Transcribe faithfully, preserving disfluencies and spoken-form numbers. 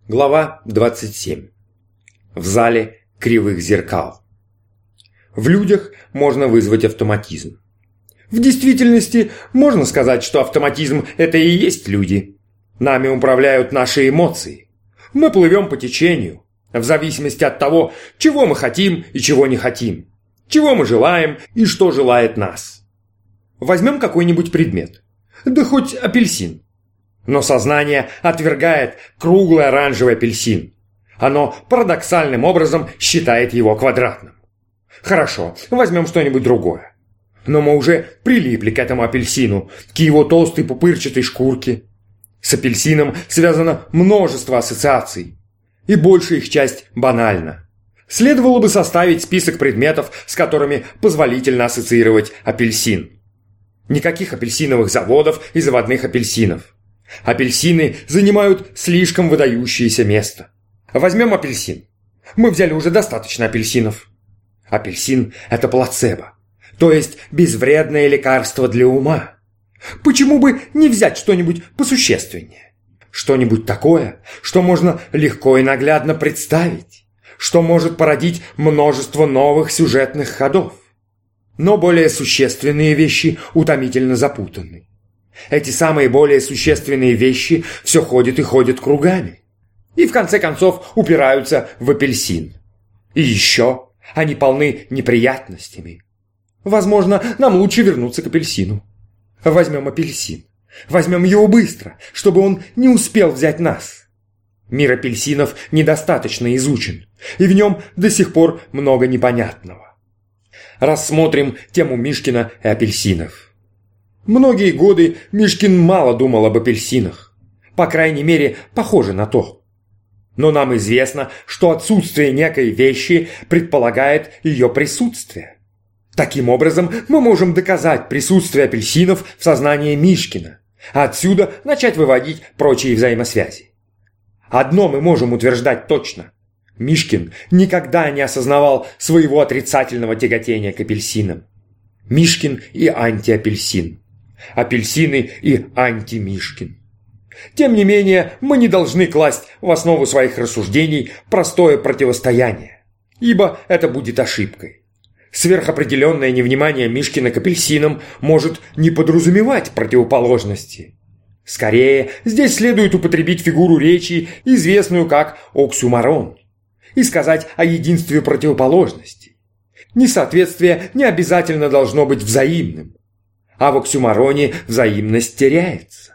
Глава двадцать семь. В зале кривых зеркал. В людях можно вызвать автоматизм. В действительности можно сказать, что автоматизм – это и есть люди. Нами управляют наши эмоции. Мы плывем по течению, в зависимости от того, чего мы хотим и чего не хотим, чего мы желаем и что желает нас. Возьмем какой-нибудь предмет, да хоть апельсин. Но сознание отвергает круглый оранжевый апельсин. Оно парадоксальным образом считает его квадратным. Хорошо, возьмем что-нибудь другое. Но мы уже прилипли к этому апельсину, к его толстой пупырчатой шкурке. С апельсином связано множество ассоциаций, и большая их часть банальна. Следовало бы составить список предметов, с которыми позволительно ассоциировать апельсин. Никаких апельсиновых заводов и заводных апельсинов. Апельсины занимают слишком выдающееся место. Возьмем апельсин. Мы взяли уже достаточно апельсинов. Апельсин – это плацебо, то есть безвредное лекарство для ума. Почему бы не взять что-нибудь посущественнее? Что-нибудь такое, что можно легко и наглядно представить, что может породить множество новых сюжетных ходов. Но более существенные вещи утомительно запутаны. Эти самые более существенные вещи все ходят и ходят кругами. И в конце концов упираются в апельсин. И еще они полны неприятностями. Возможно, нам лучше вернуться к апельсину. Возьмем апельсин. Возьмем его быстро, чтобы он не успел взять нас. Мир апельсинов недостаточно изучен, и в нем до сих пор много непонятного. Рассмотрим тему Мишкина и апельсинов. Многие годы Мишкин мало думал об апельсинах. По крайней мере, похоже на то. Но нам известно, что отсутствие некой вещи предполагает ее присутствие. Таким образом, мы можем доказать присутствие апельсинов в сознании Мишкина, а отсюда начать выводить прочие взаимосвязи. Одно мы можем утверждать точно. Мишкин никогда не осознавал своего отрицательного тяготения к апельсинам. Мишкин и антиапельсин. Апельсины и антимишкин. Тем не менее, мы не должны класть в основу своих рассуждений простое противостояние, ибо это будет ошибкой. Сверхопределенное невнимание Мишкина к апельсинам может не подразумевать противоположности. Скорее, здесь следует употребить фигуру речи, известную как оксюморон, и сказать о единстве противоположностей. Несоответствие не обязательно должно быть взаимным. А в оксюмороне взаимность теряется.